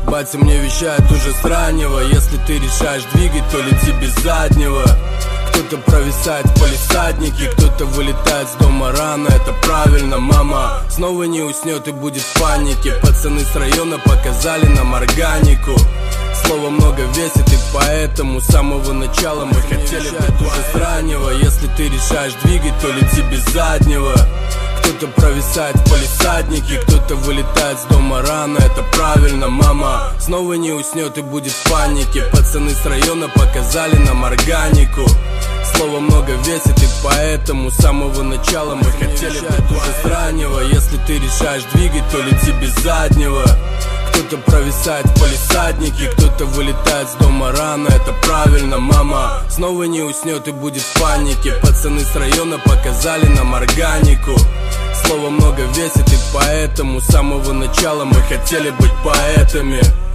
Батя мне вещает уже с раннего: если ты решаешь двигать, то лети без заднего. Кто-то провисает в палисаднике, кто-то вылетает с дома рано. Это правильно, мама снова не уснет и будет в панике. Пацаны с района показали нам органику. Слово много весит, и поэтому с самого начала мы хотели быть уже с раннего. Если ты решаешь двигать, то лети без заднего. Кто-то провисает в палисаднике, кто-то вылетает с дома рано. Это правильно, мама снова не уснет и будет в панике. Пацаны с района показали нам органику. Слово много весит, и поэтому с самого начала мы хотели быть уже с раннего. Если ты решаешь двигать, то лети без заднего. Кто-то провисает в палисаднике, кто-то вылетает с дома рано. Это правильно, мама снова не уснет и будет в панике. Пацаны с района показали нам органику. Слово много весит, и поэтому с самого начала мы хотели быть поэтами.